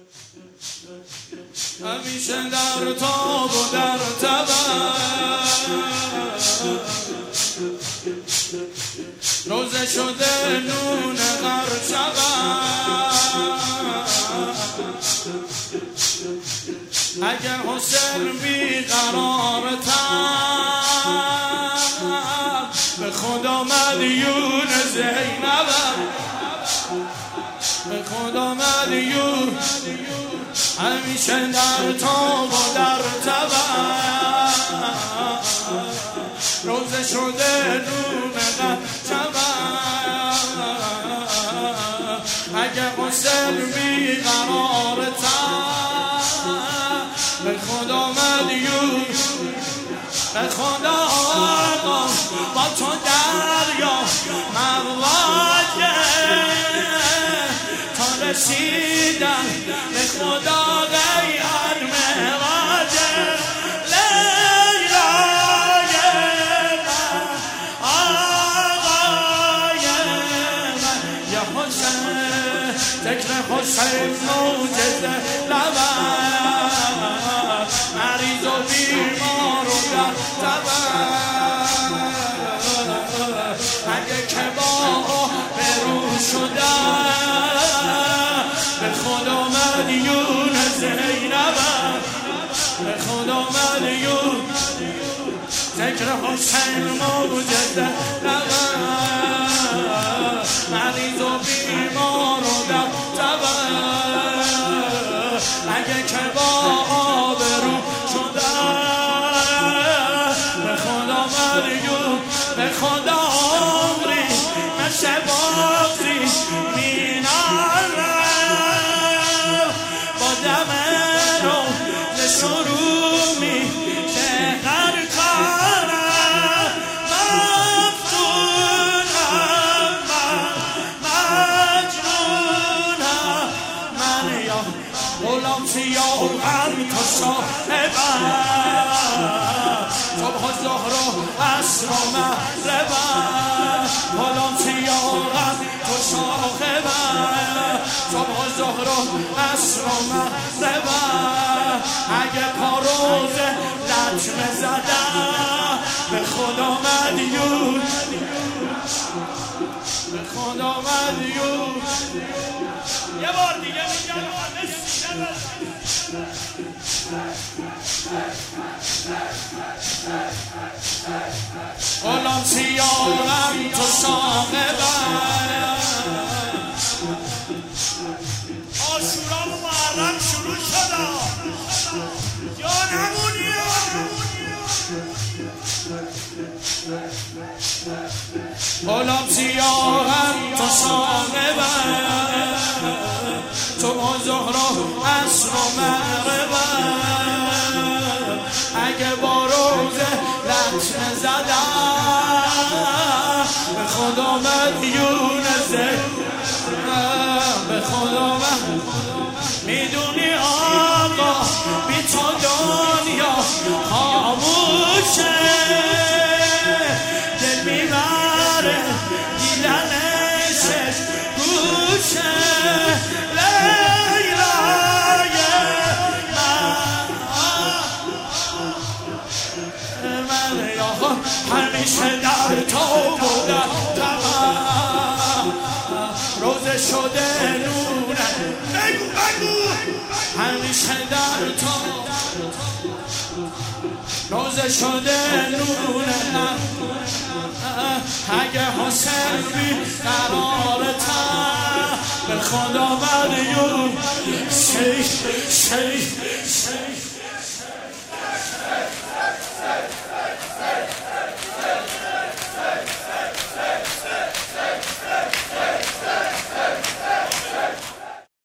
همیشه در تاب و در تبر روزه شده نون قرشبر اگه حسین بیقرار تر به خدا مدیون زینبم به خدا مدیون همیشه در تاب و در تبر روزه شده نون قرشبر اگه حسین بیقرار تر به خدا مدیون به خدا آقا با تو دریا مواجه تا رسیدن به خدا غیر مواجه لیلای من آقای من یا حسین ذکر حسین موجزه لبن مریض و بیمار و در تبر اگه که با برو شدن به خدا مدیون زینبم به خدا مدیون ذکر حسین موجزه لبن مریض و بیمار و در تبر اگه که با آبرو شدن به خدا مدیون به خدا عمری مثل بازی مینارم با دم رو شروع میشه هر کارم مفتونم من مجنونم من یا غلام سیاهم تو صاحبم صبح و ظهر و عصر و مغربم غلام سیاهم تو صاحبم صبح و ظهر و عصر و مغربم اگه پا روزه لطمه زدم به خدا مدیون به خدا مدیون یه بار دیگه میگم غلام سیاهم تو صاحبم آشورا و محرم شروع شده جانمونی غلام سیاهم تو صاحبم تو ظهر و عصر و مغربم اگه با روزه لطمه زدم به خدا مدیون زینبم به خدا میدونی آقا بی تو دنیا خاموشه دل میبره دیدنشش گوشه لیلای من یا همیشه در تاب و در تبر روزه شده نونه بگو همیشه در تاب روزه شده نونه اگه حسین بی قرار تر به خدا مدیون شیخ